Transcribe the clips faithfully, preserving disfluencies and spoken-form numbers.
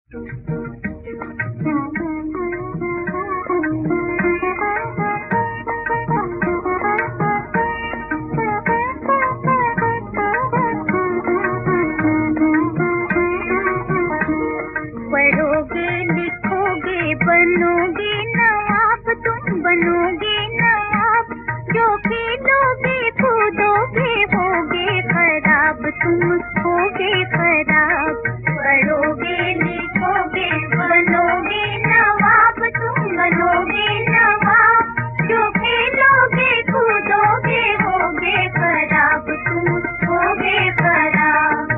पढ़ोगे लिखोगे बनोगे नवाब, तुम बनोगे नवाब। जो खेलोगे कूदोगे होगे खराब, तुम होगे खराब। पढ़ोगे लिखोगे बनोगे नवाब, तुम बनोगे नवाब। जो खेलोगे कूदोगे होगे खराब, तुम होगे खराब।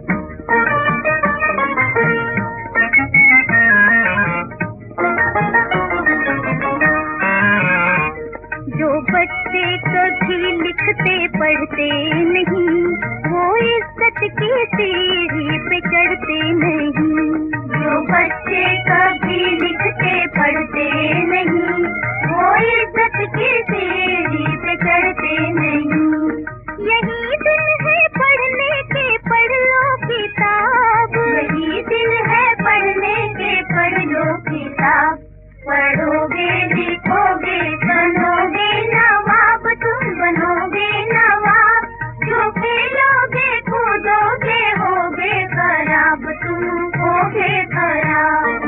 जो बच्चे कभी लिखते पढ़ते नहीं, वो इज्जत की सीढ़ी पे चढ़ते नहीं। जो बच्चे कभी लिखते पढ़ते नहीं, वो इज्जत की सीढ़ी पे चढ़ते नहीं। यही दिन है पढ़ने के, पढ़ लो किताब। यही दिन है पढ़ने के, पढ़ लो किताब। पढ़ोगे लिखोगे बनोगे नवाब, तुम बनोगे नवाब। जो खेलोगे कूदोगे होगे खराब, तुम होगे खराब।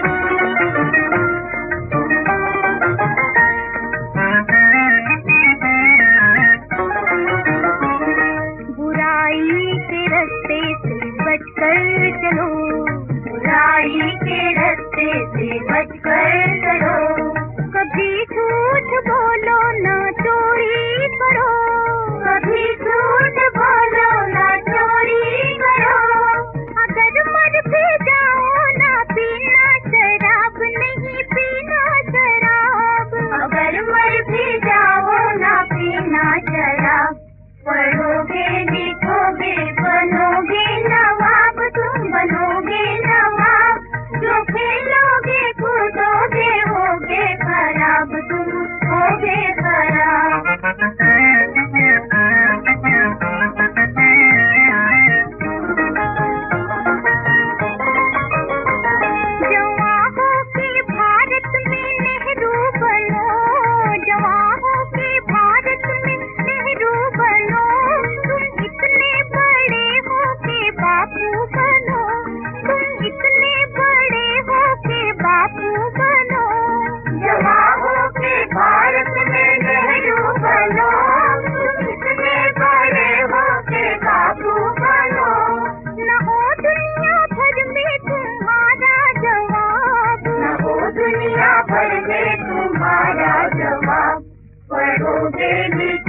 बुराई के रास्ते से बचकर चलो, बुराई के रास्ते से बचकर चलो। कभी झूठ बोलो ना चोरी करो, कभी झूठ बोलो ना चोरी करो। अगर मर भी जाओ ना पीना शराब, नहीं पीना शराब। अगर मर भी जाओ ना पीना शराब। पढ़ोगे लिखोगे बनोगे नवाब, तुम बनोगे नवाब। जो खेलोगे कूदोगे होगे खराब, तुम होगे खराब। जवानों के भारत में नेहरू बनो, जवानों के भारत में नेहरू बनो। तुम इतने बड़े हो के बापू बनो, तुम इतने बड़े हो के बापू बनो। जवानों के भारत में नेहरू बनो, तुम इतने बड़े हो के बापू बनो। न हो दुनिया भर में तुम्हारा जवाब, न हो दुनिया भर में तुम्हारा जवाब। पढ़ोगे